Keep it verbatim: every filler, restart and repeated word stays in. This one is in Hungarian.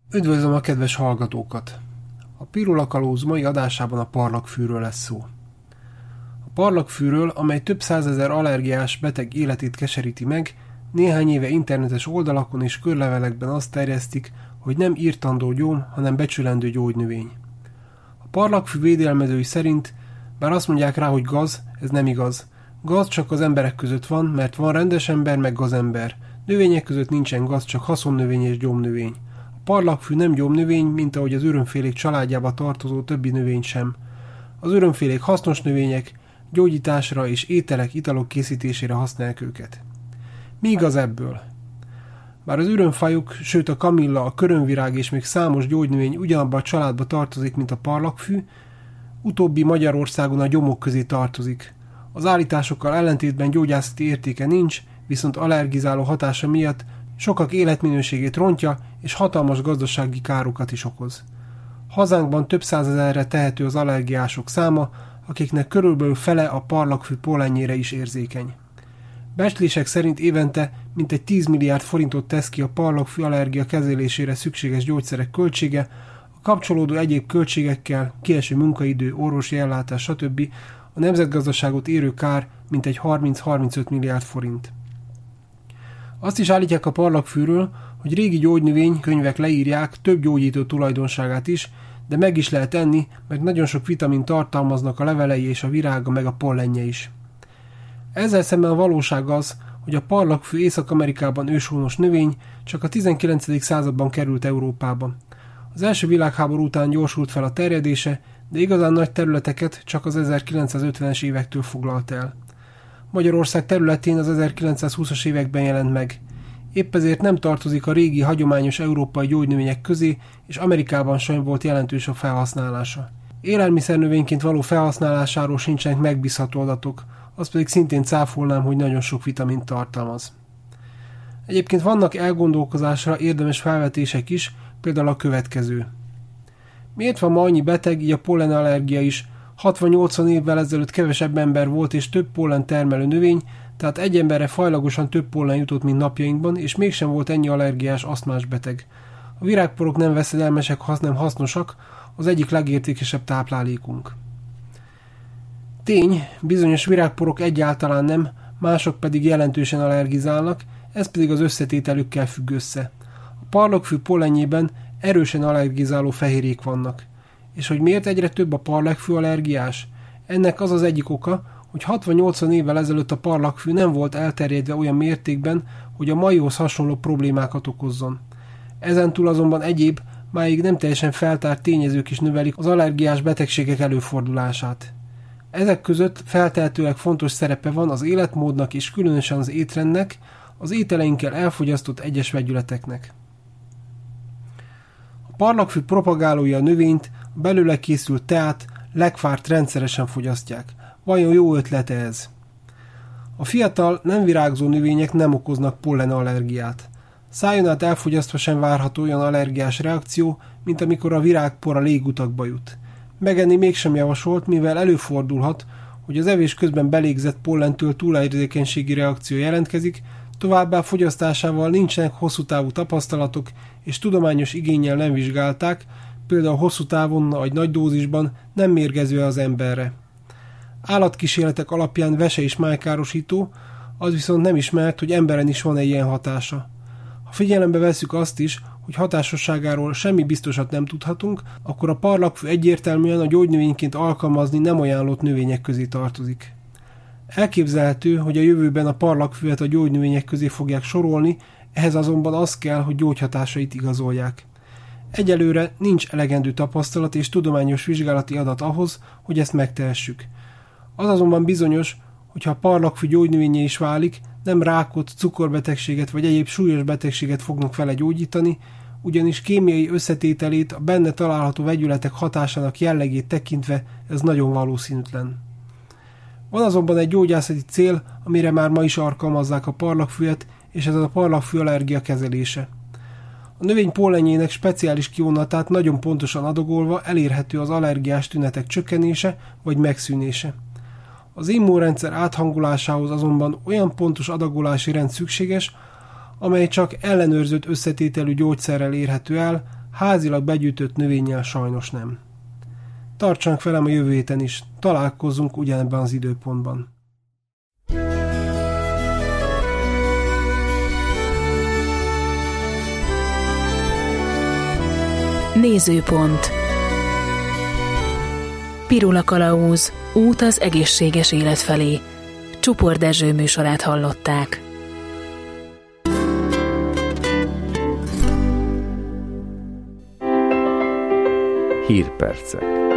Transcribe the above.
Üdvözlöm a kedves hallgatókat! A Pirula Kalóz mai adásában a parlagfűről lesz szó. A parlagfűről, amely több százezer allergiás beteg életét keseríti meg, néhány éve internetes oldalakon és körlevelekben azt terjesztik, hogy nem írtandó gyóm, hanem becsülendő gyógynövény. A parlagfű védelmezői szerint, bár azt mondják rá, hogy gaz, ez nem igaz. Gaz csak az emberek között van, mert van rendes ember, meg gazember. Növények között nincsen gaz, csak haszonnövény és gyomnövény. A parlagfű nem gyomnövény, mint ahogy az örömfélék családjába tartozó többi növény sem. Az örömfélék hasznos növények, gyógyításra és ételek, italok készítésére használják őket. Mi igaz ebből? Bár az örömfajok, sőt a kamilla, a körömvirág és még számos gyógynövény ugyanabba a családba tartozik, mint a parlagfű, utóbbi Magyarországon a gyomok közé tartozik. Az állításokkal ellentétben gyógyászati értéke nincs, viszont allergizáló hatása miatt sokak életminőségét rontja, és hatalmas gazdasági károkat is okoz. Hazánkban több százezerre tehető az allergiások száma, akiknek körülbelül fele a parlagfű pollenjére is érzékeny. Becslések szerint évente mintegy tíz milliárd forintot tesz ki a parlagfű allergia kezelésére szükséges gyógyszerek költsége, a kapcsolódó egyéb költségekkel, kieső munkaidő, orvosi ellátás, stb. A nemzetgazdaságot érő kár mintegy harminc-harmincöt milliárd forint. Azt is állítják a parlagfűről, hogy régi gyógynövény könyvek leírják több gyógyító tulajdonságát is, de meg is lehet enni, mert nagyon sok vitamin tartalmaznak a levelei és a virága meg a pollenje is. Ezzel szemben a valóság az, hogy a parlagfű Észak-Amerikában őshonos növény csak a tizenkilencedik században került Európába. Az első világháború után gyorsult fel a terjedése, de igazán nagy területeket csak az ezerkilencszázötvenes évektől foglalt el. Magyarország területén az ezerkilencszázhúszas években jelent meg. Épp ezért nem tartozik a régi hagyományos európai gyógynövények közé, és Amerikában sem volt jelentős a felhasználása. Élelmiszernövényként való felhasználásáról sincsenek megbízható adatok, azt pedig szintén cáfolnám, hogy nagyon sok vitamint tartalmaz. Egyébként vannak elgondolkozásra érdemes felvetések is, például a következő. Miért van ma annyi beteg, így a pollenallergia is? hatvan-nyolcvan évvel ezelőtt kevesebb ember volt és több pollen termelő növény, tehát egy emberre fajlagosan több pollen jutott, mint napjainkban, és mégsem volt ennyi allergiás asztmás beteg. A virágporok nem veszedelmesek, hanem hasznosak, az egyik legértékesebb táplálékunk. Tény, bizonyos virágporok egyáltalán nem, mások pedig jelentősen allergizálnak, ez pedig az összetételükkel függ össze. A parlagfű pollenjében erősen allergizáló fehérjék vannak. És hogy miért egyre több a parlagfű allergiás? Ennek az az egyik oka, hogy hatvan-nyolcvan évvel ezelőtt a parlagfű nem volt elterjedve olyan mértékben, hogy a maihoz hasonló problémákat okozzon. Ezentúl azonban egyéb, máig nem teljesen feltárt tényezők is növelik az allergiás betegségek előfordulását. Ezek között feltehetőleg fontos szerepe van az életmódnak és különösen az étrendnek, az ételeinkkel elfogyasztott egyes vegyületeknek. A parlagfű propagálói a növényt, a belőle készült teát, legfárt rendszeresen fogyasztják. Vajon jó ötlete ez? A fiatal, nem virágzó növények nem okoznak pollenallergiát. Szájon át elfogyasztva sem várható olyan allergiás reakció, mint amikor a virágpor a légutakba jut. Megenni mégsem javasolt, mivel előfordulhat, hogy az evés közben belégzett pollentől túlérzékenységi reakció jelentkezik, továbbá fogyasztásával nincsenek hosszú távú tapasztalatok, és tudományos igénnyel nem vizsgálták, például hosszú távon vagy nagy dózisban nem mérgező az emberre. Állatkísérletek alapján vese- és májkárosító, az viszont nem ismert, hogy emberen is van-e ilyen hatása. Ha figyelembe vesszük azt is, hogy hatásosságáról semmi biztosat nem tudhatunk, akkor a parlagfű egyértelműen a gyógynövényként alkalmazni nem ajánlott növények közé tartozik. Elképzelhető, hogy a jövőben a parlagfüvet a gyógynövények közé fogják sorolni, ehhez azonban az kell, hogy gyógyhatásait igazolják. Egyelőre nincs elegendő tapasztalat és tudományos vizsgálati adat ahhoz, hogy ezt megtehessük. Az azonban bizonyos, hogyha a parlagfű gyógynövényé is válik, nem rákot, cukorbetegséget vagy egyéb súlyos betegséget fognak vele gyógyítani, ugyanis kémiai összetételét, a benne található vegyületek hatásának jellegét tekintve ez nagyon valószínűtlen. Van azonban egy gyógyászati cél, amire már ma is alkalmazzák a parlagfüvet, és ez a parlagfű allergia kezelése. A növény pollenjének speciális kivonatát nagyon pontosan adagolva elérhető az allergiás tünetek csökkenése vagy megszűnése. Az immunrendszer áthangolásához azonban olyan pontos adagolási rend szükséges, amely csak ellenőrzött összetételű gyógyszerrel érhető el, házilag begyűjtött növényel sajnos nem. Tartsanak velem a jövő héten is, találkozzunk ugyanebben az időpontban. Nézőpont. Pirula Kalauz, út az egészséges élet felé. Csupor Dezső műsorát hallották. Hírpercek.